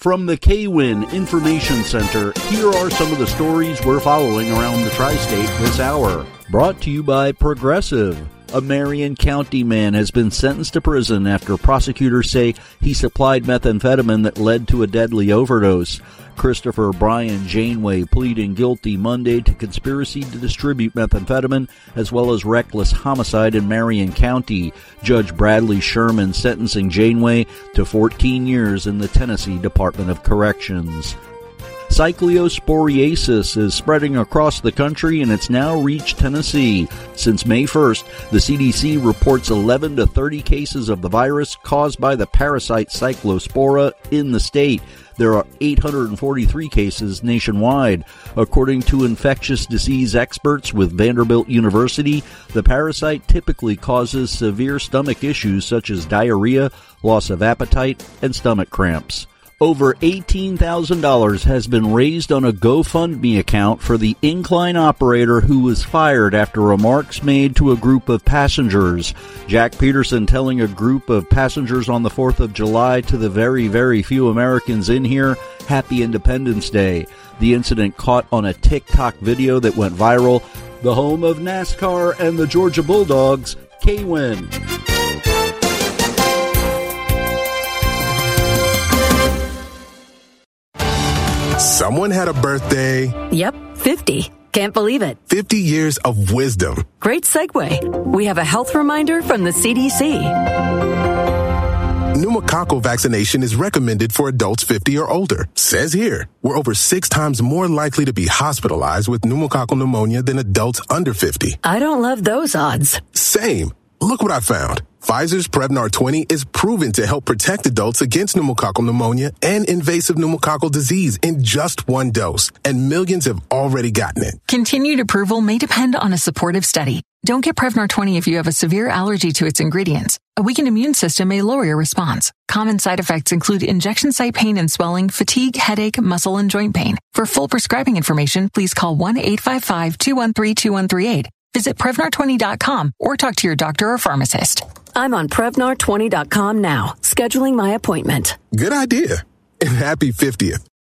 From the K-Win Information Center, here are some of the stories we're following around the tri-state this hour. Brought to you by Progressive. A Marion County man has been sentenced to prison after prosecutors say he supplied methamphetamine that led to a deadly overdose. Christopher Brian Janeway pleading guilty Monday to conspiracy to distribute methamphetamine as well as reckless homicide in Marion County. Judge Bradley Sherman sentencing Janeway to 14 years in the Tennessee Department of Corrections. Cyclosporiasis is spreading across the country and it's now reached Tennessee. Since May 1st, the CDC reports 11 to 30 cases of the virus caused by the parasite Cyclospora in the state. There are 843 cases nationwide. According to infectious disease experts with Vanderbilt University, the parasite typically causes severe stomach issues such as diarrhea, loss of appetite, and stomach cramps. Over $18,000 has been raised on a GoFundMe account for the incline operator who was fired after remarks made to a group of passengers. Jack Peterson telling a group of passengers on the 4th of July to the very, very few Americans in here, Happy Independence Day. The incident caught on a TikTok video that went viral. The home of NASCAR and the Georgia Bulldogs, K-Win. Someone had a birthday. Yep, 50. Can't believe it. 50 years of wisdom. Great segue. We have a health reminder from the CDC. Pneumococcal vaccination is recommended for adults 50 or older. Says here, we're over 6 times more likely to be hospitalized with pneumococcal pneumonia than adults under 50. I don't love those odds. Same. Look what I found. Pfizer's Prevnar 20 is proven to help protect adults against pneumococcal pneumonia and invasive pneumococcal disease in just 1 dose, and millions have already gotten it. Continued approval may depend on a supportive study. Don't get Prevnar 20 if you have a severe allergy to its ingredients. A weakened immune system may lower your response. Common side effects include injection site pain and swelling, fatigue, headache, muscle, and joint pain. For full prescribing information, please call 1-855-213-2138. Visit Prevnar20.com or talk to your doctor or pharmacist. I'm on Prevnar20.com now, scheduling my appointment. Good idea. And happy 50th.